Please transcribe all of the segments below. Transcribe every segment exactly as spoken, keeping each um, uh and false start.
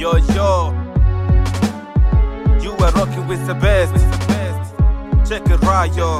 Yo, yo, you are rocking with the best. Check it right, yo.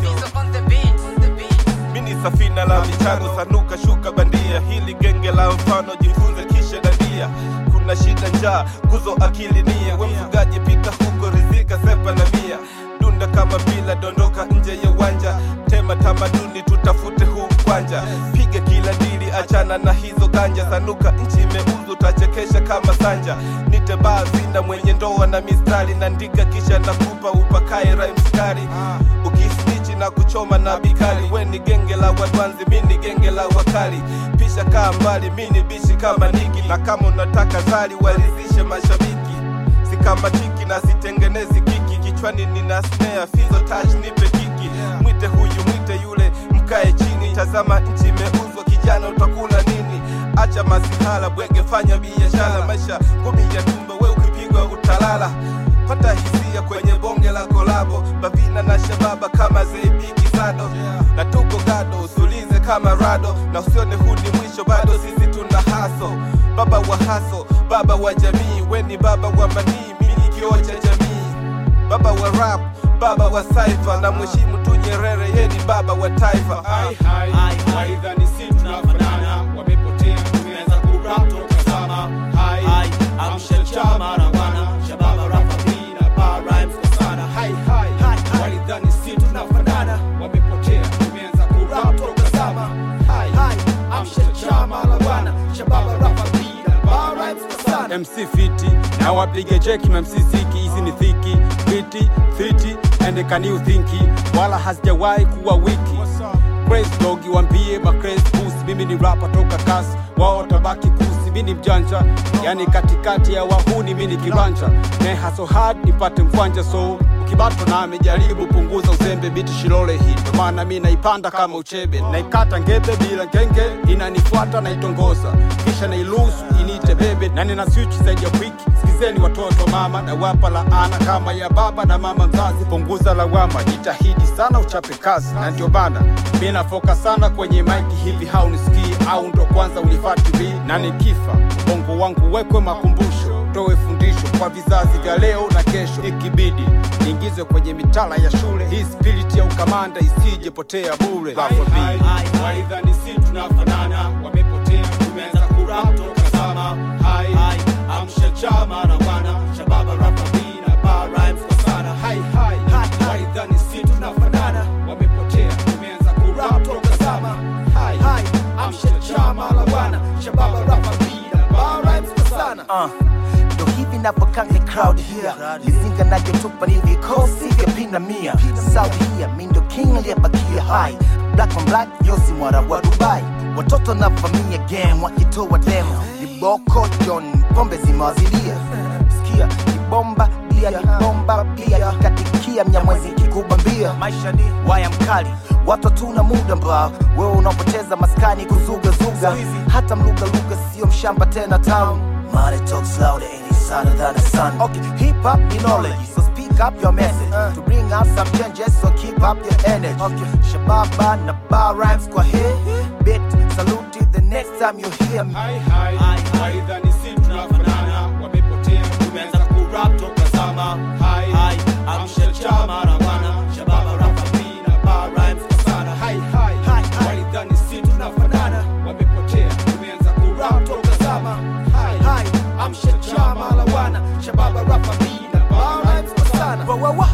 Mini safina la michano, sanuka shuka bandia. Hili genge la mfano, jifunze kisha dandia. Kuna shida njaa, kuzo akili nia. We mfugaji pita huko, rizika sepa na mia. Dunda kama bila, dondoka nje ya wanja. Tema tamaduni, tutafute huu kwanja. Piga kila dili, achana na hizo ganja. Sanuka nchi imeuzu, tachekesha kama sanja. Nite bazina mwenye ndoa na mistari. Nandika kisha nakupa upakae rhyme skari. Ukisnichi na kuchoma na bikali. We ni genge la wadwanzi, mini genge la wakali. Pisha kaa mbali, mini bishi kama niki. Na kama unataka zali, warizishe mashabiki. Si kama tiki na sitengenezi kiki. Kichwani nina snare, fizo touch nipe kiki. Mwite huyu, mwite yule, mkae chini. Tazama nchi imeuzwa, kijana utakula nini? Acha masihala, bwege fanya biashara. Maisha ngumi ya tumba, we ukipigwa utalala. Pata hisia kwenye bonge la kolabo. Bavina na shababa kama Zeibiki Sado. Na tuko gado, usulize kama rado. Na usione hudi mwisho, bado sisi tuna haso. Baba wa haso, baba wa jamii. We ni baba wa manii, mini kioo cha jamii. Baba wa rap, baba wa cypher. Na mheshimu tu Nyerere, ye ni baba wa taifa. Hai hai, waidhani si tunafanana. Wamepotea, tumeanza kurap toka sama. Hai hai, amsha chama na wana. Shababa Rafa B na bar rhymes kwa sana. Hai hai, waidhani si tunafanana. Wamepotea, tumeanza kurap toka sama. Hai hai, amsha chama na wana. Shababa Rafa B na bar rhymes kwa sana. M C fiti, na wapige jeki M C ziki. Hizi ni thiki, fiti, fiti, and can you thinki. Wala hazijawahi kuwa wiki. Crazy dogi wambie ma crazy pussy. Mimi ni rapper toka kasi, wao tabaki kusi. Mimi mjanja, yani katikati ya wahuni mimi kiranja. Ne hustle hard nipate mkwanja, so ukibato na amejaribu punguza uzembe. Biti shilole hii, ndo maana mimi naipanda kama uchebe. Naikata ngebe bila ngenge, inanifuata na itongoza. Kisha nailusu inite bebe, na nina switch zaidi ya wiki. Sikizeni watoto mama, na wapa laana kama ya baba na mama mzazi. Punguza lawama, jitahidi sana uchape kazi. Na ndio bana, mimi nafoka sana kwenye mic hivi haunisikii. Au ndo kwanza unifati vi, na nikifa bongo wangu wekwe makumbusho. Toe fundisho kwa vizazi vya leo na kesho. Ikibidi niingizwe kwenye mitala ya shule. Hii spirit ya ukamanda isije potea bure. Hai hai, waidhani si tunafanana. Wamepotea, tumeanza kurap toka sama. Hai hai, amsha chama na wana. Shababa Rafa B na bar rhymes kwa sana. Hai hai, waidhani si tunafanana. Wamepotea, tumeanza kurap toka sama. Hai hai, amsha chama na wana. Shababa Rafa B na bar rhymes kwa sana. Uh. Ndo hivi napokange crowd here. Mizinga na jotupa ni vikosi vya pina mia. Saudi here, mindo king aliyebakia high. Black on black, yosi mwara wa Dubai. Watoto na familia game, wakitoa demo. Liboko John, pombe zimawazidia. Sikia, kibomba, bia kibomba. Bia kikatikia, mnyamwezi kikubambia. Maisha ni waya mkali, watu tuna muda mbao. Wewe unapoteza maskani kuzuga zuga. Hata mluga luga sio mshamba tena town. Money talks louder and it's harder than the sun. Okay, hip hop in knowledge, so speak up your message uh. to bring out some changes, so keep up your energy. Okay, Shababa na bar rhymes kwa hit. Bit salute the next time you hear me. Hai hai, waidhani si tunafanana. Wamepotea, tumeanza kurap toka sama. Hai hai, amsha chama na wana. Shababa Rafa B na bar rhymes kwa sana. Hai hai, waidhani si tunafanana. Wamepotea, tumeanza kurap toka sama. Hai, amsha chama la wana. Shababa Rafa B na bar rhymes kwa sana. Wa wa wa,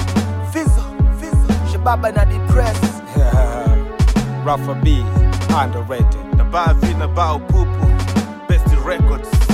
Fizzo, Fizzo. Shababa na depress. Rafa B, underrated. Na Bavina Bao Pupu, Best Records.